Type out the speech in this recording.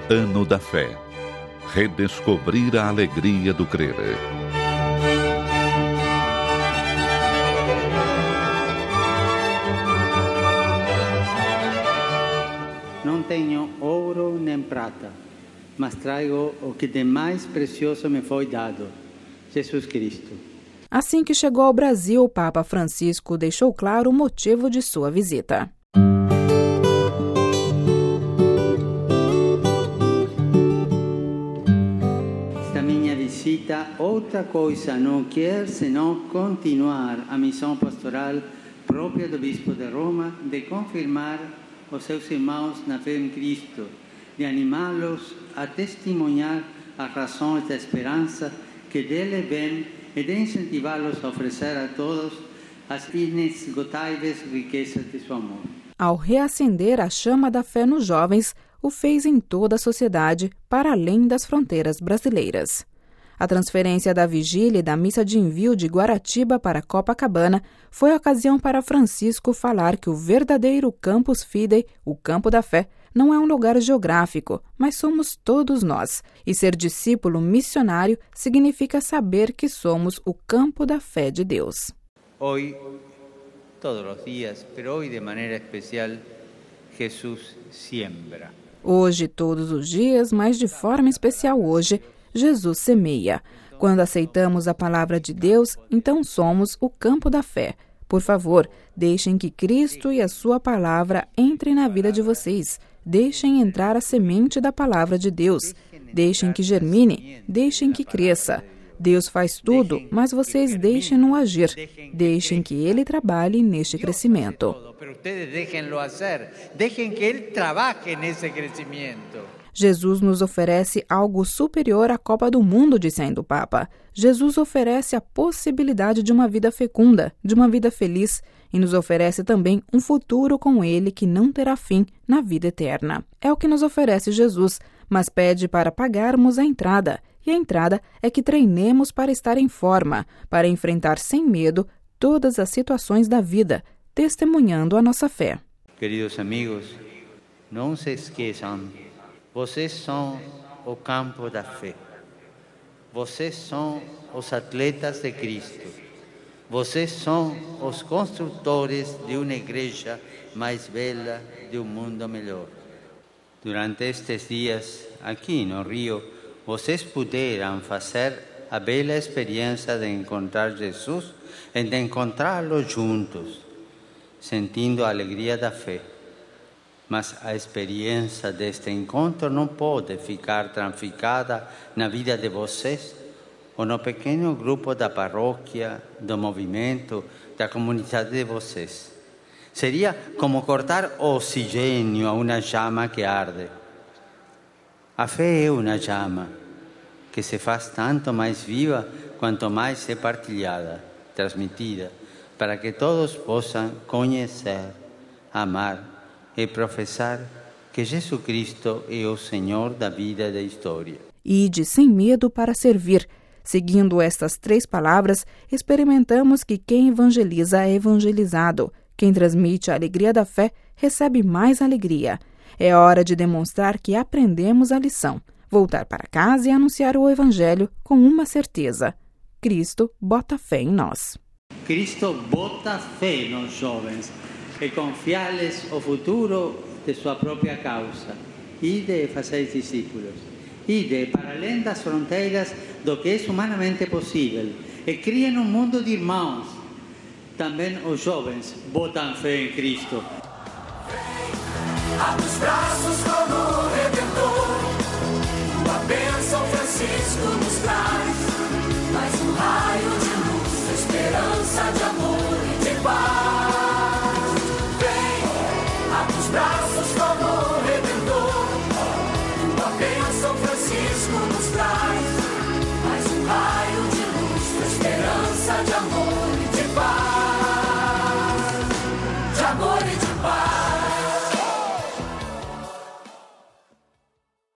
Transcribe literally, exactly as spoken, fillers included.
Ano da Fé. Redescobrir a alegria do crer. Não tenho ouro nem prata, mas trago o que de mais precioso me foi dado, Jesus Cristo. Assim que chegou ao Brasil, o Papa Francisco deixou claro o motivo de sua visita. Esta minha visita, outra coisa não quer senão continuar a missão pastoral própria do Bispo de Roma de confirmar os seus irmãos na fé em Cristo, de animá-los a testemunhar as razões da esperança que dele vem e de incentivá-los a oferecer a todos as inesgotáveis riquezas de seu amor. Ao reacender a chama da fé nos jovens, o fez em toda a sociedade, para além das fronteiras brasileiras. A transferência da vigília e da missa de envio de Guaratiba para Copacabana foi a ocasião para Francisco falar que o verdadeiro Campus Fidei, o campo da fé, não é um lugar geográfico, mas somos todos nós. E ser discípulo missionário significa saber que somos o campo da fé de Deus. Hoje, todos os dias, mas hoje de maneira especial, Jesus siembra. Hoje, todos os dias, mas de forma especial hoje, Jesus semeia. Quando aceitamos a palavra de Deus, então somos o campo da fé. Por favor, deixem que Cristo e a sua palavra entrem na vida de vocês. Deixem entrar a semente da palavra de Deus. Deixem que germine, deixem que cresça. Deus faz tudo, mas vocês deixem-no agir. Deixem que Ele trabalhe neste crescimento. Deixem que Ele trabalhe nesse crescimento. Jesus nos oferece algo superior à Copa do Mundo, disse ainda o Papa. Jesus oferece a possibilidade de uma vida fecunda, de uma vida feliz, e nos oferece também um futuro com Ele que não terá fim na vida eterna. É o que nos oferece Jesus, mas pede para pagarmos a entrada. E a entrada é que treinemos para estar em forma, para enfrentar sem medo todas as situações da vida, testemunhando a nossa fé. Queridos amigos, não se esqueçam, vocês são o campo da fé. Vocês são os atletas de Cristo. Vocês são os construtores de uma igreja mais bela, de um mundo melhor. Durante estes dias, aqui no Rio, vocês puderam fazer a bela experiência de encontrar Jesus e de encontrá-lo juntos, sentindo a alegria da fé. Mas a experiência deste encontro não pode ficar trancada na vida de vocês ou no pequeno grupo da paróquia, do movimento, da comunidade de vocês. Seria como cortar oxigênio a uma chama que arde. A fé é uma chama que se faz tanto mais viva quanto mais é partilhada, transmitida, para que todos possam conhecer, amar e professar que Jesus Cristo é o Senhor da vida e da história. Ide sem medo para servir. Seguindo estas três palavras, experimentamos que quem evangeliza é evangelizado. Quem transmite a alegria da fé recebe mais alegria. É hora de demonstrar que aprendemos a lição. Voltar para casa e anunciar o Evangelho com uma certeza. Cristo bota fé em nós. Cristo bota fé nos jovens e confiar-lhes o futuro de sua própria causa. Ide fazer discípulos. Ide para além das fronteiras do que é humanamente possível e criem um mundo de irmãos. Também os jovens botam fé em Cristo. Abre os braços como o Redentor, tua bênção, Francisco, nos traz.